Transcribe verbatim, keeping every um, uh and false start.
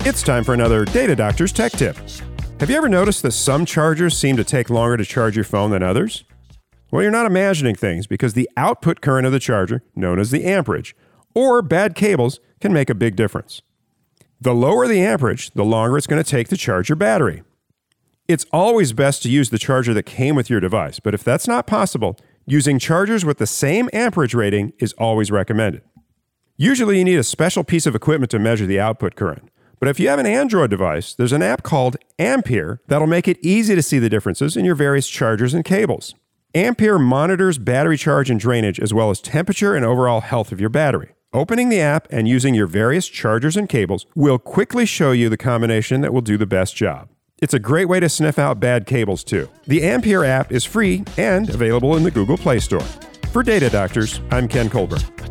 It's time for another Data Doctor's Tech Tip. Have you ever noticed that some chargers seem to take longer to charge your phone than others? Well, you're not imagining things because the output current of the charger, known as the amperage, or bad cables, can make a big difference. The lower the amperage, the longer it's going to take to charge your battery. It's always best to use the charger that came with your device, but if that's not possible, using chargers with the same amperage rating is always recommended. Usually you need a special piece of equipment to measure the output current. But if you have an Android device, there's an app called Ampere that'll make it easy to see the differences in your various chargers and cables. Ampere monitors battery charge and drainage as well as temperature and overall health of your battery. Opening the app and using your various chargers and cables will quickly show you the combination that will do the best job. It's a great way to sniff out bad cables too. The Ampere app is free and available in the Google Play Store. For Data Doctors, I'm Ken Colburn.